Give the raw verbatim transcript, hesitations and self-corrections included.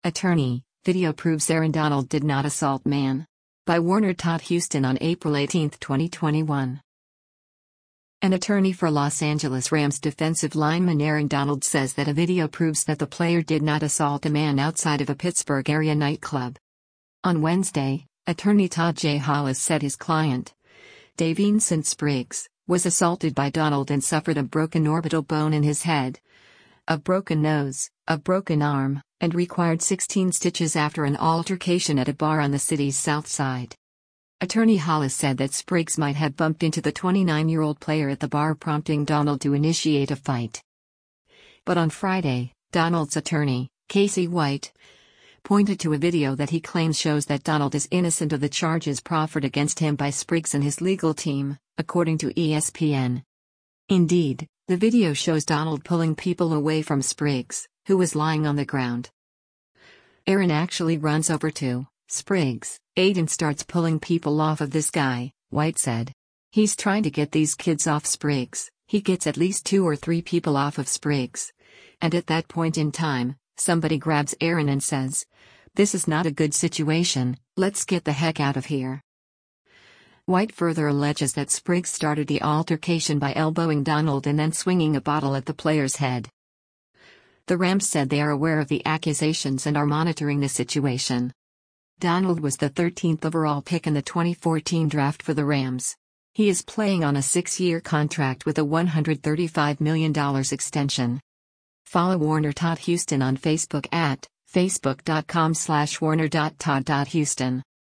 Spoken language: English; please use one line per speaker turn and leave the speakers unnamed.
Attorney, video proves Aaron Donald did not assault man. By Warner Todd Houston on April eighteenth, twenty twenty-one. An attorney for Los Angeles Rams defensive lineman Aaron Donald says that a video proves that the player did not assault a man outside of a Pittsburgh area nightclub. On Wednesday, attorney Todd J. Hollis said his client, Davinson Spriggs, was assaulted by Donald and suffered a broken orbital bone in his head, a broken nose, a broken arm, and required sixteen stitches after an altercation at a bar on the city's south side. Attorney Hollis said that Spriggs might have bumped into the twenty-nine-year-old player at the bar, prompting Donald to initiate a fight. But on Friday, Donald's attorney, Casey White, pointed to a video that he claims shows that Donald is innocent of the charges proffered against him by Spriggs and his legal team, according to E S P N. Indeed, the video shows Donald pulling people away from Spriggs, who was lying on the ground. Aaron actually runs over to Spriggs' aid and starts pulling people off of this guy, White said. He's trying to get these kids off Spriggs. He gets at least two or three people off of Spriggs. And at that point in time, somebody grabs Aaron and says, "This is not a good situation, let's get the heck out of here." White further alleges that Spriggs started the altercation by elbowing Donald and then swinging a bottle at the player's head. The Rams said they are aware of the accusations and are monitoring the situation. Donald was the thirteenth overall pick in the twenty fourteen draft for the Rams. He is playing on a six-year contract with a one hundred thirty-five million dollars extension. Follow Warner Todd Houston on Facebook at facebook dot com slash warner dot todd dot houston.